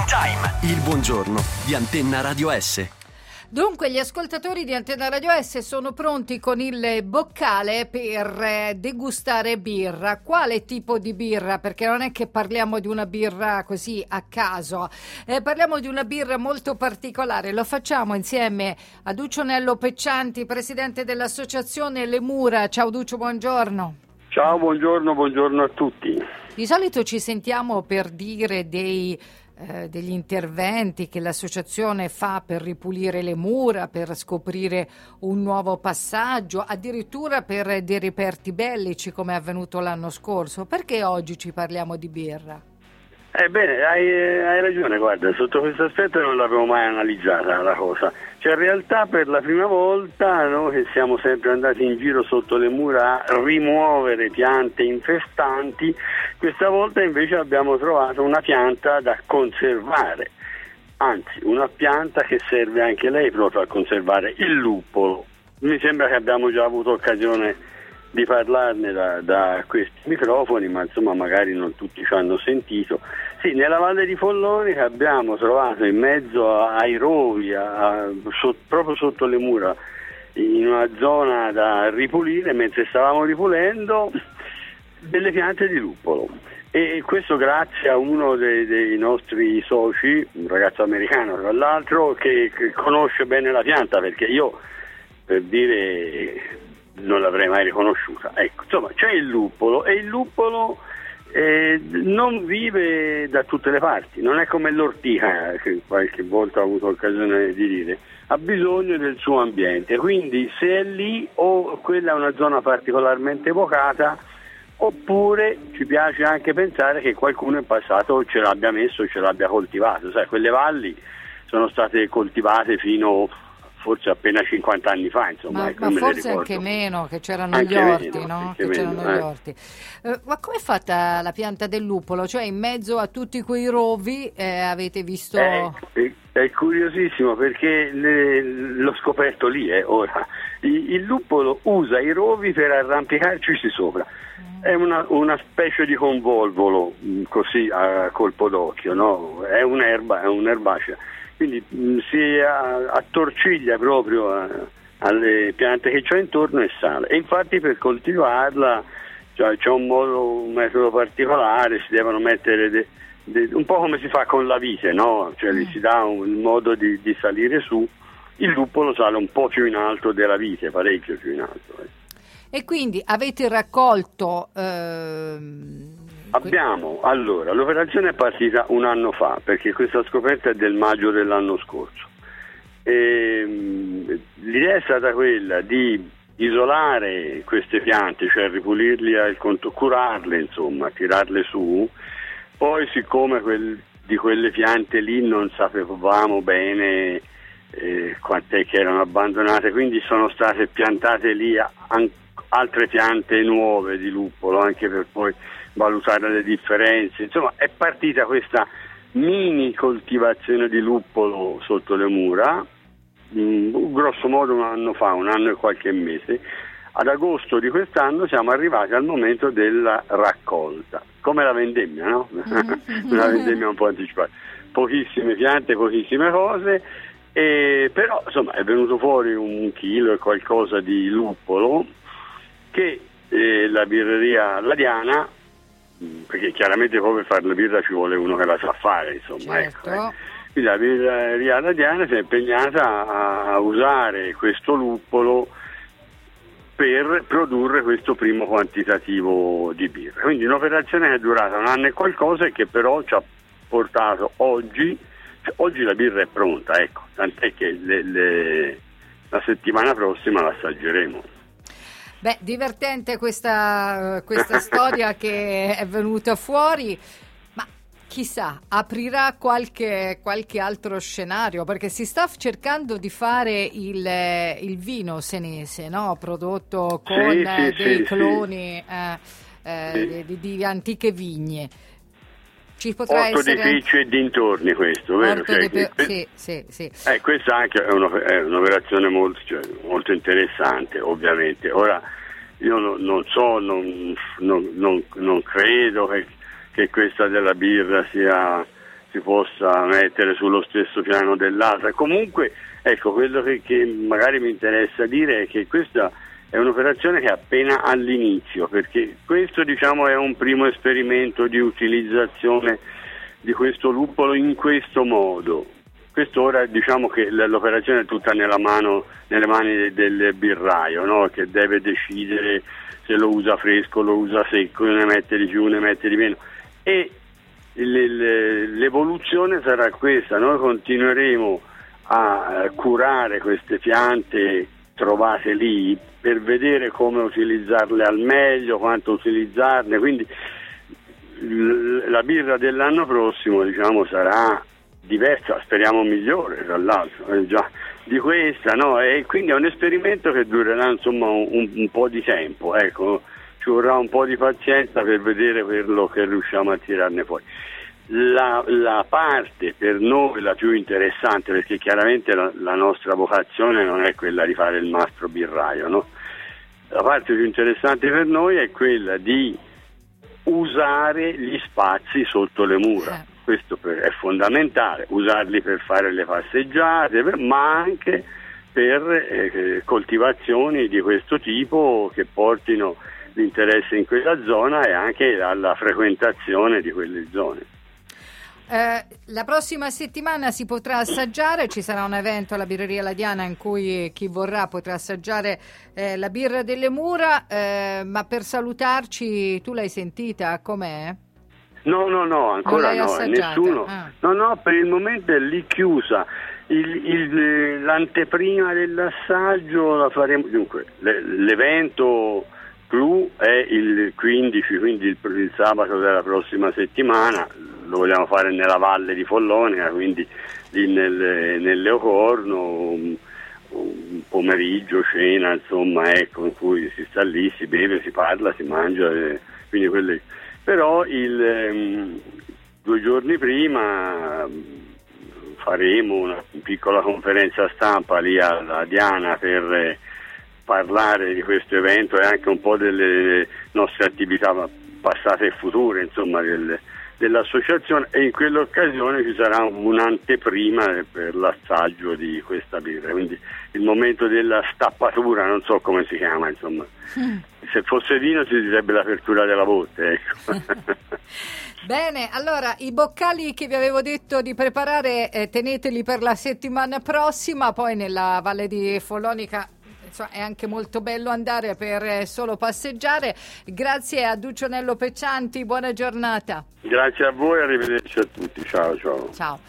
Time. Il buongiorno di Antenna Radio S. Dunque, gli ascoltatori di Antenna Radio S sono pronti con il boccale per degustare birra. Quale tipo di birra? Perché non è che parliamo di una birra così a caso, parliamo di una birra molto particolare. Lo facciamo insieme a Duccio Nello Peccianti, presidente dell'associazione Le Mura. Ciao Duccio, buongiorno. Ciao, buongiorno a tutti. Di solito ci sentiamo per dire degli interventi che l'associazione fa per ripulire le mura, per scoprire un nuovo passaggio, addirittura per dei reperti bellici come è avvenuto l'anno scorso. Perché oggi ci parliamo di birra? Bene, hai ragione, guarda, sotto questo aspetto non l'avevo mai analizzata la cosa. Cioè, in realtà per la prima volta noi che siamo sempre andati in giro sotto le mura a rimuovere piante infestanti, questa volta invece abbiamo trovato una pianta da conservare, anzi una pianta che serve anche lei proprio a conservare il luppolo. Mi sembra che abbiamo già avuto occasione di parlarne da questi microfoni, ma insomma magari non tutti ci hanno sentito. Sì, nella Valle di Follonica abbiamo trovato in mezzo ai rovi, proprio sotto le mura, in una zona da ripulire, mentre stavamo ripulendo, delle piante di luppolo. E questo grazie a uno dei nostri soci, un ragazzo americano tra l'altro, che conosce bene la pianta, perché io, per dire, non l'avrei mai riconosciuta. Ecco, insomma, c'è il luppolo e il luppolo non vive da tutte le parti, non è come l'ortica, che qualche volta ho avuto occasione di dire, ha bisogno del suo ambiente, quindi se è lì o quella è una zona particolarmente vocata, oppure ci piace anche pensare che qualcuno in passato ce l'abbia messo, ce l'abbia coltivato. Sai, quelle valli sono state coltivate fino forse appena 50 anni fa, insomma. Ma forse anche meno, che c'erano gli orti, no? Che c'erano gli orti. Ma com'è fatta la pianta del luppolo? Cioè, in mezzo a tutti quei rovi avete visto... È curiosissimo, perché l'ho scoperto lì, ora. Il luppolo usa i rovi per arrampicarci sopra. È una specie di convolvolo, così a colpo d'occhio, no? È un'erbacea. Quindi si attorciglia proprio alle piante che c'è intorno e sale. E infatti per coltivarla c'è un metodo particolare, si devono mettere un po' come si fa con la vite, no? Cioè si dà un modo di salire su. Il luppolo sale un po' più in alto della vite, parecchio più in alto. E quindi avete raccolto... Allora, l'operazione è partita un anno fa, perché questa scoperta è del maggio dell'anno scorso. L'idea è stata quella di isolare queste piante, cioè ripulirle al conto, curarle, insomma, tirarle su. Poi, siccome di quelle piante lì non sapevamo bene quant'è che erano abbandonate, quindi sono state piantate lì altre piante nuove di luppolo, anche per poi valutare le differenze. Insomma, è partita questa mini coltivazione di luppolo sotto le mura, grosso modo un anno e qualche mese. Ad agosto di quest'anno siamo arrivati al momento della raccolta, come la vendemmia, no? Una vendemmia un po' anticipata, pochissime piante, pochissime cose, però insomma è venuto fuori 1 chilo e qualcosa di luppolo che la birreria La Diana, perché chiaramente poi per fare la birra ci vuole uno che la sa fare, insomma, certo. Ecco. Quindi la birreria La Diana si è impegnata a usare questo luppolo per produrre questo primo quantitativo di birra. Quindi un'operazione che è durata 1 anno e qualcosa e che però ci ha portato oggi la birra è pronta, ecco, tant'è che la settimana prossima l'assaggeremo. Beh, divertente questa storia che è venuta fuori, ma chissà, aprirà qualche altro scenario, perché si sta cercando di fare il vino senese, no? Prodotto con dei cloni di antiche vigne. Ci potrà Orto essere di Piccio e dintorni, questo, vero? Sì. Questa anche è un'operazione molto interessante, ovviamente. Ora, io non so, non credo che questa della birra sia si possa mettere sullo stesso piano dell'altra. Comunque, ecco, quello che magari mi interessa dire è che questa è un'operazione che è appena all'inizio, perché questo, diciamo, è un primo esperimento di utilizzazione di questo luppolo in questo modo. Quest'ora, diciamo che l'operazione è tutta nelle mani del birraio, no? Che deve decidere se lo usa fresco, lo usa secco, ne mette di più, ne mette di meno. E l'evoluzione sarà questa: noi continueremo a curare queste piante trovate lì per vedere come utilizzarle al meglio, quanto utilizzarne, quindi la birra dell'anno prossimo, diciamo, sarà diversa, speriamo migliore tra l'altro, già di questa, no? E quindi è un esperimento che durerà, insomma, un po' di tempo, ecco, ci vorrà un po' di pazienza per vedere quello che riusciamo a tirarne fuori. La parte per noi la più interessante, perché chiaramente la nostra vocazione non è quella di fare il mastro birraio, no? La parte più interessante per noi è quella di usare gli spazi sotto le mura. Questo è fondamentale, usarli per fare le passeggiate, ma anche per coltivazioni di questo tipo che portino l'interesse in quella zona e anche alla frequentazione di quelle zone. La prossima settimana si potrà assaggiare, ci sarà un evento alla Birreria La Diana in cui chi vorrà potrà assaggiare la birra delle mura, ma per salutarci, tu l'hai sentita? Com'è? No, ancora no, nessuno. No, per il momento è lì chiusa. L'anteprima dell'assaggio la faremo. Dunque, l'evento clou è il 15, quindi il sabato della prossima settimana. Lo vogliamo fare nella valle di Follonica, quindi lì nel Leocorno, un pomeriggio, cena, insomma, ecco, in cui si sta lì, si beve, si parla, si mangia, quindi quelle. Però 2 giorni prima faremo una piccola conferenza stampa lì alla Diana per parlare di questo evento e anche un po' delle nostre attività passate e future, insomma, dell'associazione, e in quell'occasione ci sarà un'anteprima per l'assaggio di questa birra, quindi il momento della stappatura, non so come si chiama, insomma. Se fosse vino si direbbe l'apertura della botte, ecco. Bene, allora i boccali che vi avevo detto di preparare teneteli per la settimana prossima, poi nella Valle di Follonica è anche molto bello andare per solo passeggiare. Grazie a Duccio Nello Peccianti, buona giornata. Grazie a voi, arrivederci a tutti, ciao. Ciao.